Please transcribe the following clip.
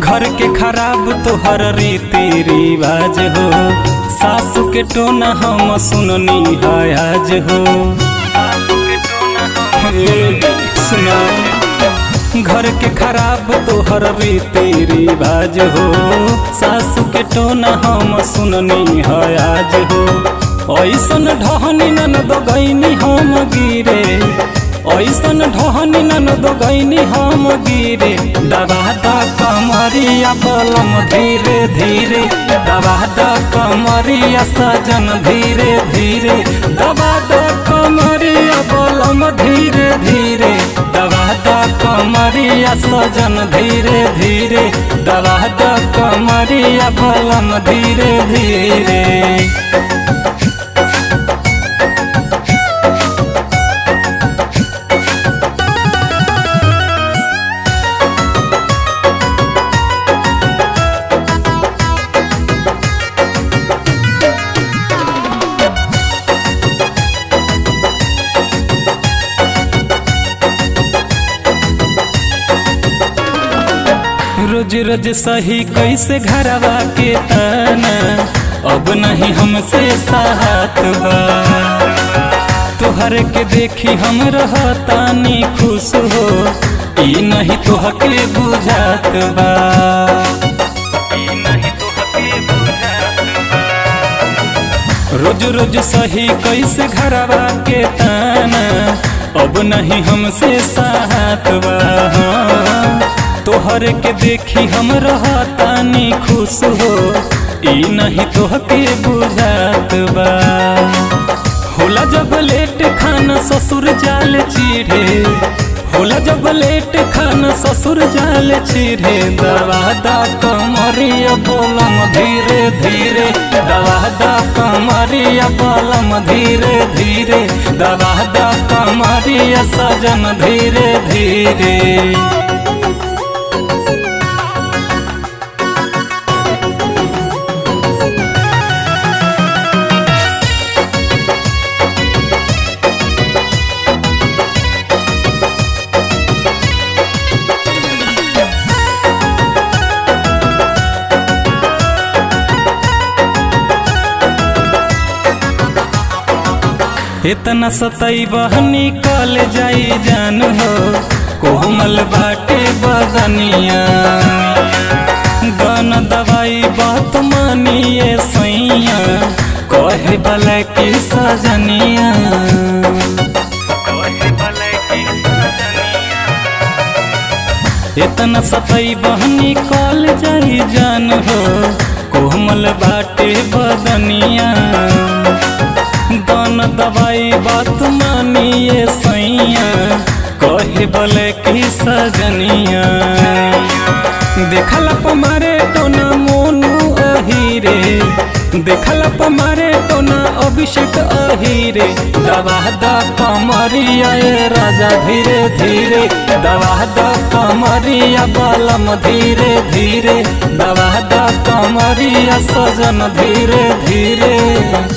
घर के खराब तोहर रीति रिवाज हो, सासू के टोना हम सुननी है आज हो। सुना घर के खराब तोहर रीति रिवाज हो, सासू के टोना हम सुननी है आज हो। ऐसन ढहनी ननद गईनी हम गिरे, ऐसन ढहनी ननद गईनी हम गिरे। दबा दा कमरिया बलम धीरे धीरे, दबा दा कमरिया सजन धीरे धीरे, दबा दा कमरिया बलम धीरे धीरे, दबा दा कमरिया सजन धीरे धीरे, दबा दा कमरिया बलम धीरे धीरे। रोज रोज सही कैसे घरवा के ताना, अब नहीं हमसे साहत बा। तोहर के देखी हम रहतानी खुश हो, ई नहीं तोहके बुझात बा। रोज रोज सही कैसे घरवा के ताना, अब नहीं हमसे साहत बा। तोहर के देखी हम रहतानी खुश हो, ई नहीं तोहके बुझात बा। होला जब लेट खाना ससुर जाल चिढ़े, होला जब लेट खाना ससुर जाल चिढ़े। दबा दा कमरिया बलम धीरे धीरे, दबा दा कमरिया बलम धीरे धीरे, दबा दा कमरिया सजन धीरे धीरे। इतना सतई बहनी कल जाई जान हो, कोमल बाटे बदनिया। गन दवाई बात मानिए सैया, कहे बला की सजनिया। इतना सतई बहनी कल जाई जान हो, कोमल बाटे बदनिया। दान दवाई बात मानिए सैया, कहे बले की सजनिया। देखला पमारे टोना मोनू अहीरे, देखला पमारे टोना अभिषेक अहीरे। दबा दा कमरिया ए राजा धीरे धीरे, दबा दा कमरिया बलम धीरे धीरे, दबा दा कमरिया सजन धीरे धीरे।